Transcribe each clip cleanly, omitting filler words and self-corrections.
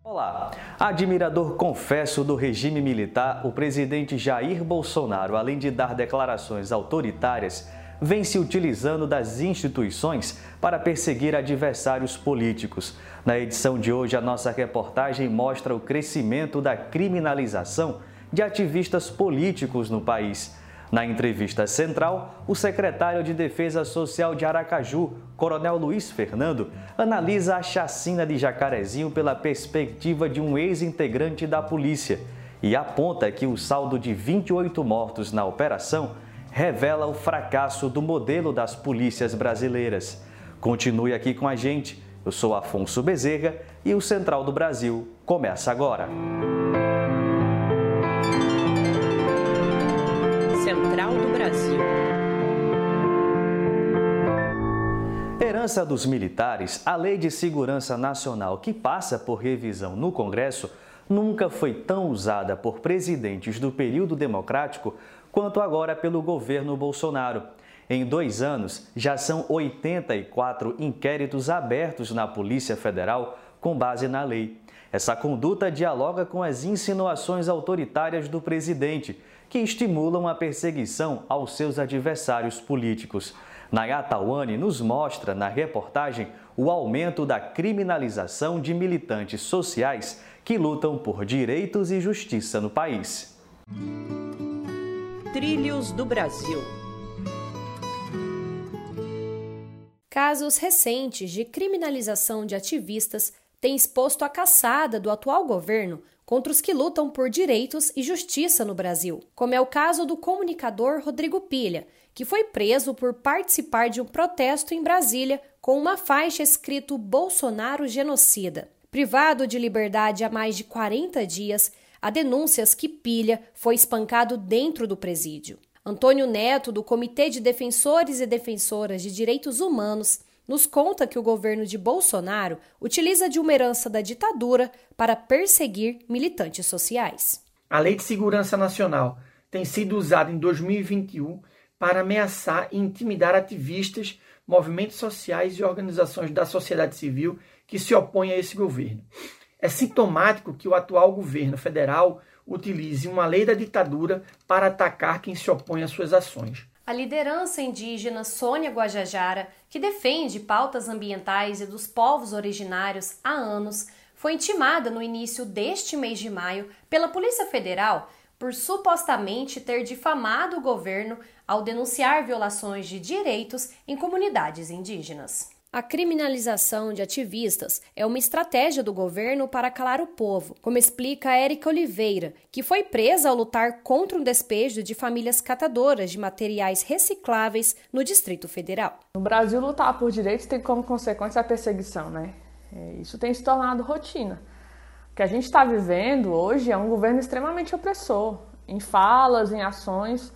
Olá, admirador confesso do regime militar, o presidente Jair Bolsonaro, além de dar declarações autoritárias, vem se utilizando das instituições para perseguir adversários políticos. Na edição de hoje, a nossa reportagem mostra o crescimento da criminalização de ativistas políticos no país. Na entrevista central, o secretário de Defesa Social de Aracaju, Coronel Luiz Fernando, analisa a chacina de Jacarezinho pela perspectiva de um ex-integrante da polícia e aponta que o saldo de 28 mortos na operação revela o fracasso do modelo das polícias brasileiras. Continue aqui com a gente. Eu sou Afonso Bezerra e o Central do Brasil começa agora. Central do Brasil. Herança dos militares, a Lei de Segurança Nacional, que passa por revisão no Congresso, nunca foi tão usada por presidentes do período democrático quanto agora pelo governo Bolsonaro. Em 2 anos, já são 84 inquéritos abertos na Polícia Federal com base na lei. Essa conduta dialoga com as insinuações autoritárias do presidente, que estimulam a perseguição aos seus adversários políticos. Nayata Wani nos mostra na reportagem o aumento da criminalização de militantes sociais que lutam por direitos e justiça no país. Trilhos do Brasil. Casos recentes de criminalização de ativistas têm exposto a caçada do atual governo contra os que lutam por direitos e justiça no Brasil, como é o caso do comunicador Rodrigo Pilha, que foi preso por participar de um protesto em Brasília com uma faixa escrito Bolsonaro genocida. Privado de liberdade há mais de 40 dias, há denúncias que Pilha foi espancado dentro do presídio. Antônio Neto, do Comitê de Defensores e Defensoras de Direitos Humanos, nos conta que o governo de Bolsonaro utiliza de uma herança da ditadura para perseguir militantes sociais. A Lei de Segurança Nacional tem sido usada em 2021 para ameaçar e intimidar ativistas, movimentos sociais e organizações da sociedade civil que se opõem a esse governo. É sintomático que o atual governo federal utilize uma lei da ditadura para atacar quem se opõe às suas ações. A liderança indígena Sônia Guajajara, que defende pautas ambientais e dos povos originários há anos, foi intimada no início deste mês de maio pela Polícia Federal por supostamente ter difamado o governo ao denunciar violações de direitos em comunidades indígenas. A criminalização de ativistas é uma estratégia do governo para calar o povo, como explica Érica Oliveira, que foi presa ao lutar contra um despejo de famílias catadoras de materiais recicláveis no Distrito Federal. No Brasil, lutar por direitos tem como consequência a perseguição, né? Isso tem se tornado rotina. O que a gente está vivendo hoje é um governo extremamente opressor, em falas, em ações,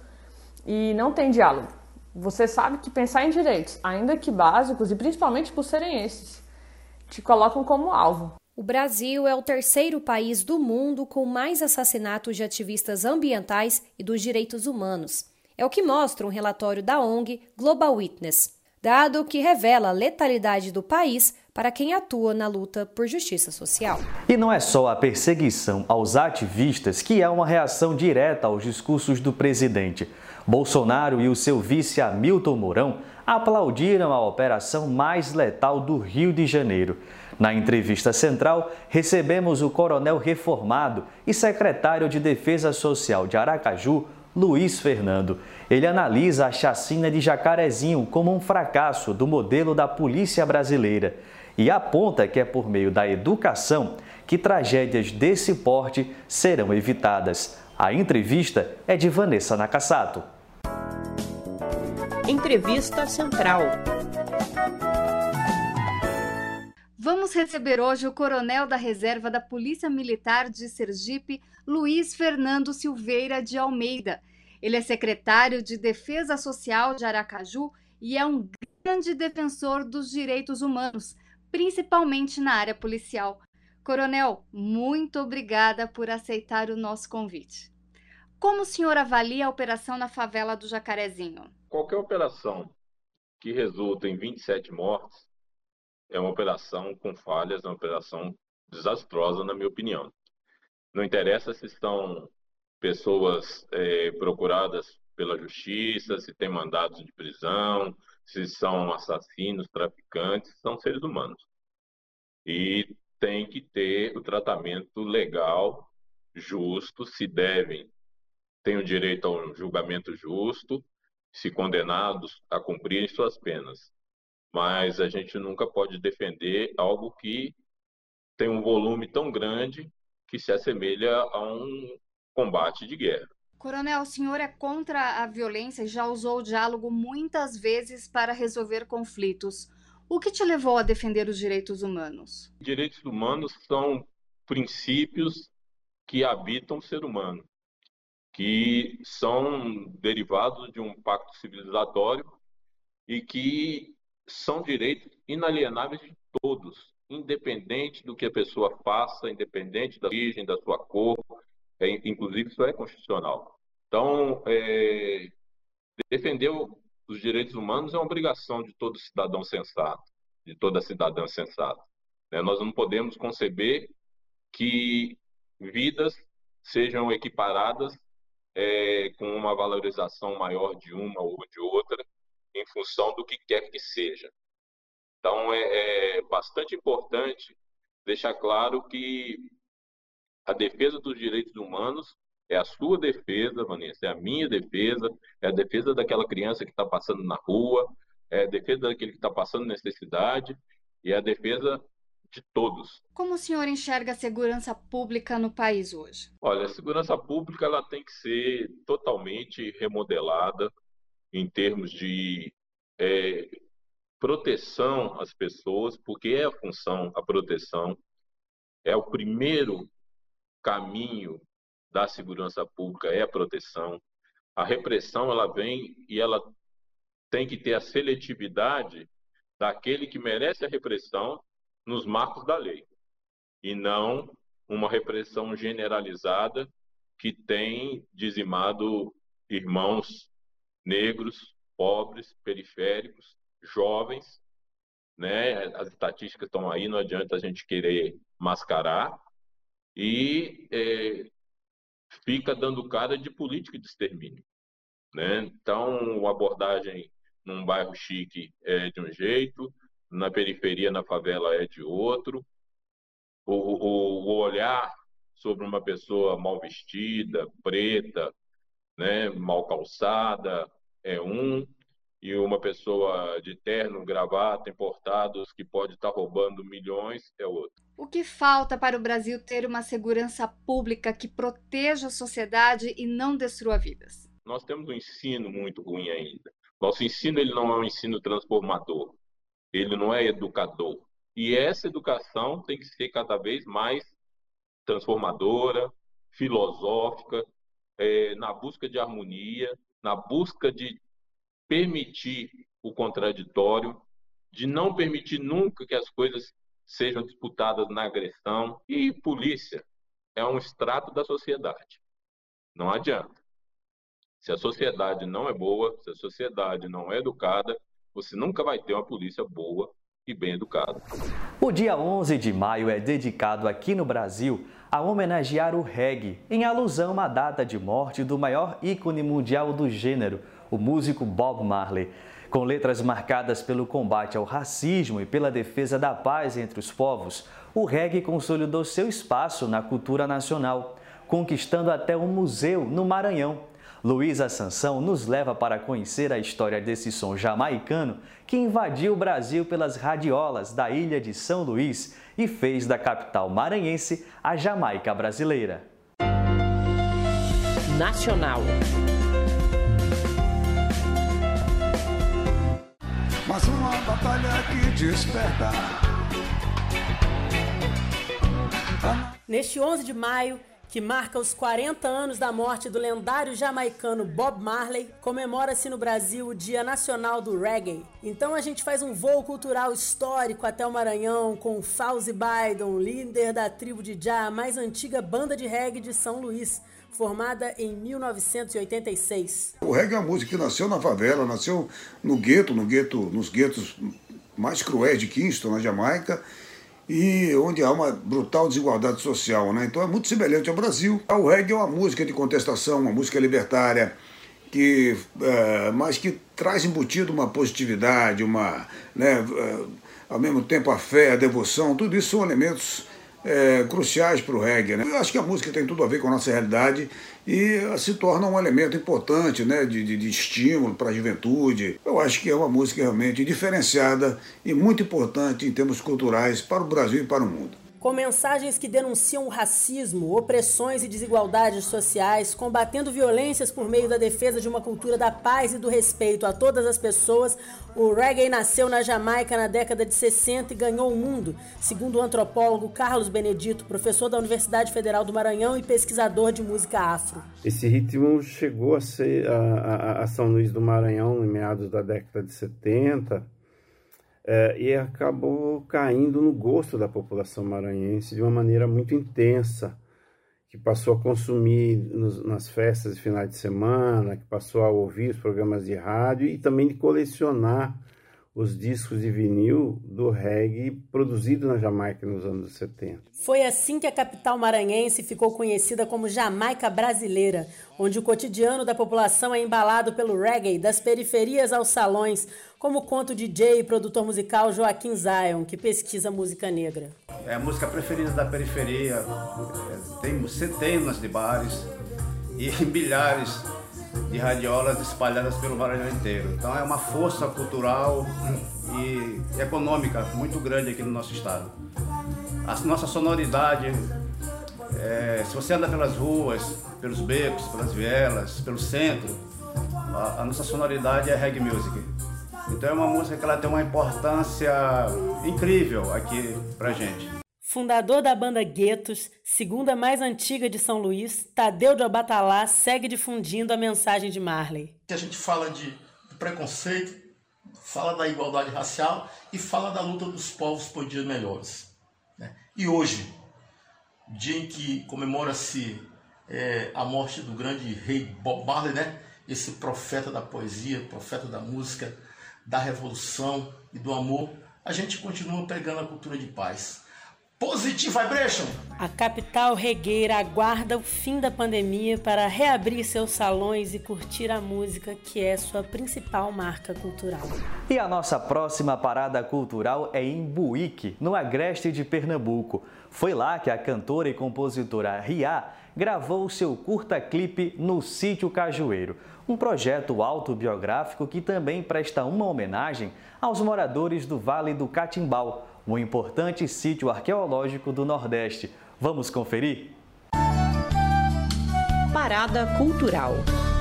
e não tem diálogo. Você sabe que pensar em direitos, ainda que básicos, e principalmente por serem esses, te colocam como alvo. O Brasil é o terceiro país do mundo com mais assassinatos de ativistas ambientais e dos direitos humanos. É o que mostra um relatório da ONG Global Witness, dado que revela a letalidade do país para quem atua na luta por justiça social. E não é só a perseguição aos ativistas que é uma reação direta aos discursos do presidente. Bolsonaro e o seu vice Hamilton Mourão aplaudiram a operação mais letal do Rio de Janeiro. Na entrevista central, recebemos o coronel reformado e secretário de Defesa Social de Aracaju, Luiz Fernando. Ele analisa a chacina de Jacarezinho como um fracasso do modelo da polícia brasileira e aponta que é por meio da educação que tragédias desse porte serão evitadas. A entrevista é de Vanessa Nakassato. Entrevista Central. Vamos receber hoje o coronel da reserva da Polícia Militar de Sergipe, Luiz Fernando Silveira de Almeida. Ele é secretário de Defesa Social de Aracaju e é um grande defensor dos direitos humanos, principalmente na área policial. Coronel, muito obrigada por aceitar o nosso convite. Como o senhor avalia a operação na favela do Jacarezinho? Qualquer operação que resulta em 27 mortes é uma operação com falhas, é uma operação desastrosa, na minha opinião. Não interessa se são pessoas procuradas pela justiça, se tem mandados de prisão, se são assassinos, traficantes, são seres humanos. E tem que ter o tratamento legal, justo, se devem, têm o direito a um julgamento justo, se condenados a cumprirem suas penas. Mas a gente nunca pode defender algo que tem um volume tão grande que se assemelha a um combate de guerra. Coronel, o senhor é contra a violência e já usou o diálogo muitas vezes para resolver conflitos. O que te levou a defender os direitos humanos? Direitos humanos são princípios que habitam o ser humano, que são derivados de um pacto civilizatório e que são direitos inalienáveis de todos, independente do que a pessoa faça, independente da origem, da sua cor, inclusive isso é constitucional. Então, defender os direitos humanos é uma obrigação de todo cidadão sensato, de toda cidadã sensata. Nós não podemos conceber que vidas sejam equiparadas com uma valorização maior de uma ou de outra, em função do que quer que seja. Então, é bastante importante deixar claro que a defesa dos direitos humanos é a sua defesa, Vanessa, é a minha defesa, é a defesa daquela criança que está passando na rua, é a defesa daquele que está passando necessidade e é a defesa de todos. Como o senhor enxerga a segurança pública no país hoje? Olha, a segurança pública ela tem que ser totalmente remodelada em termos de proteção às pessoas, porque é a função, a proteção, é o primeiro caminho da segurança pública, é a proteção. A repressão, ela vem e ela tem que ter a seletividade daquele que merece a repressão nos marcos da lei, e não uma repressão generalizada que tem dizimado irmãos negros, pobres, periféricos, jovens, né? As estatísticas estão aí, não adianta a gente querer mascarar, e fica dando cara de política de extermínio, né? Então, a abordagem num bairro chique é de um jeito, na periferia, na favela, é de outro. O olhar sobre uma pessoa mal vestida, preta, né, mal calçada, é um, e uma pessoa de terno, gravata, importados, que pode estar roubando milhões, é outro. O que falta para o Brasil ter uma segurança pública que proteja a sociedade e não destrua vidas? Nós temos um ensino muito ruim ainda. Nosso ensino ele não é um ensino transformador, ele não é educador. E essa educação tem que ser cada vez mais transformadora, filosófica, na busca de harmonia, na busca de permitir o contraditório, de não permitir nunca que as coisas sejam disputadas na agressão. E polícia é um extrato da sociedade. Não adianta. Se a sociedade não é boa, se a sociedade não é educada, você nunca vai ter uma polícia boa e bem educada. O dia 11 de maio é dedicado aqui no Brasil a homenagear o reggae, em alusão à data de morte do maior ícone mundial do gênero, o músico Bob Marley. Com letras marcadas pelo combate ao racismo e pela defesa da paz entre os povos, o reggae consolidou seu espaço na cultura nacional, conquistando até um museu no Maranhão. Luísa Sansão nos leva para conhecer a história desse som jamaicano que invadiu o Brasil pelas radiolas da ilha de São Luís e fez da capital maranhense a Jamaica brasileira. Nacional. Mas uma batalha que desperta. Neste 11 de maio, que marca os 40 anos da morte do lendário jamaicano Bob Marley, comemora-se no Brasil o Dia Nacional do Reggae. Então a gente faz um voo cultural histórico até o Maranhão com Fauzi Bydon, líder da tribo de Jah, a mais antiga banda de reggae de São Luís, formada em 1986. O reggae é uma música que nasceu na favela, nasceu nos guetos mais cruéis de Kingston, na Jamaica, e onde há uma brutal desigualdade social, né? Então é muito semelhante ao Brasil. O reggae é uma música de contestação, uma música libertária, mas que traz embutido uma positividade, ao mesmo tempo a fé, a devoção, tudo isso são elementos cruciais para o reggae, né? Eu acho que a música tem tudo a ver com a nossa realidade e se torna um elemento importante, né, de estímulo para a juventude. Eu acho que é uma música realmente diferenciada e muito importante em termos culturais para o Brasil e para o mundo. Com mensagens que denunciam o racismo, opressões e desigualdades sociais, combatendo violências por meio da defesa de uma cultura da paz e do respeito a todas as pessoas, o reggae nasceu na Jamaica na década de 60 e ganhou o mundo, segundo o antropólogo Carlos Benedito, professor da Universidade Federal do Maranhão e pesquisador de música afro. Esse ritmo chegou a ser a São Luís do Maranhão em meados da década de 70, e acabou caindo no gosto da população maranhense de uma maneira muito intensa, que passou a consumir nas festas de finais de semana, que passou a ouvir os programas de rádio e também de colecionar os discos de vinil do reggae produzido na Jamaica nos anos 70. Foi assim que a capital maranhense ficou conhecida como Jamaica Brasileira, onde o cotidiano da população é embalado pelo reggae, das periferias aos salões, como conta o DJ e produtor musical Joaquim Zion, que pesquisa música negra. É a música preferida da periferia, tem centenas de bares e milhares de radiolas espalhadas pelo Maranhão inteiro. Então é uma força cultural e econômica muito grande aqui no nosso estado. A nossa sonoridade, se você anda pelas ruas, pelos becos, pelas vielas, pelo centro, a nossa sonoridade é reggae music. Então é uma música que ela tem uma importância incrível aqui pra gente. Fundador da banda Guetos, segunda mais antiga de São Luís, Tadeu de Abatalá segue difundindo a mensagem de Marley. A gente fala de preconceito, fala da igualdade racial e fala da luta dos povos por dias melhores. E hoje, dia em que comemora-se a morte do grande rei Bob Marley, né? Esse profeta da poesia, profeta da música, da revolução e do amor, a gente continua pregando a cultura de paz. Positive Vibration! A capital regueira aguarda o fim da pandemia para reabrir seus salões e curtir a música, que é sua principal marca cultural. E a nossa próxima parada cultural é em Buíque, no agreste de Pernambuco. Foi lá que a cantora e compositora Riá gravou seu curta-clipe no Sítio Cajueiro, um projeto autobiográfico que também presta uma homenagem aos moradores do Vale do Catimbau, um importante sítio arqueológico do Nordeste. Vamos conferir? Parada Cultural.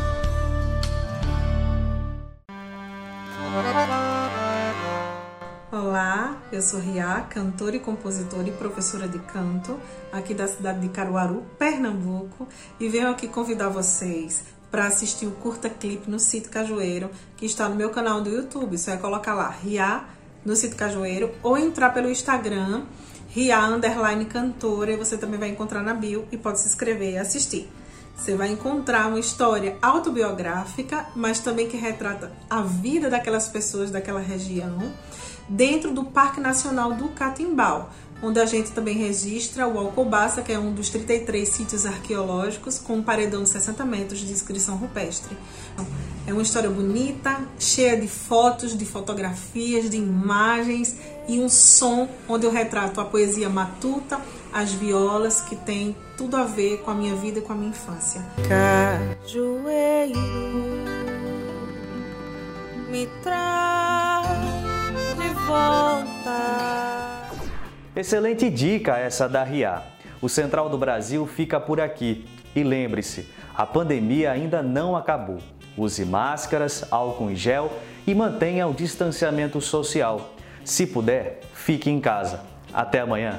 Olá, eu sou Riá, cantora e compositora e professora de canto, aqui da cidade de Caruaru, Pernambuco, e venho aqui convidar vocês para assistir o curta-clipe no Sítio Cajueiro, que está no meu canal do YouTube. Só é colocar lá, Riá, no Sítio Cajueiro, ou entrar pelo Instagram, Riá_cantora, e você também vai encontrar na bio e pode se inscrever e assistir. Você vai encontrar uma história autobiográfica, mas também que retrata a vida daquelas pessoas daquela região, dentro do Parque Nacional do Catimbau, onde a gente também registra o Alcobaça, que é um dos 33 sítios arqueológicos, com um paredão de 60 metros de inscrição rupestre. É uma história bonita, cheia de fotos, de fotografias, de imagens e um som onde eu retrato a poesia matuta, as violas, que tem tudo a ver com a minha vida e com a minha infância. Cajueiro, me traz de volta. Excelente dica essa da Riá. O Central do Brasil fica por aqui. E lembre-se, a pandemia ainda não acabou. Use máscaras, álcool em gel e mantenha o distanciamento social. Se puder, fique em casa. Até amanhã.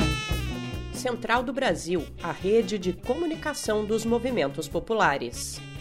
Central do Brasil, a rede de comunicação dos movimentos populares.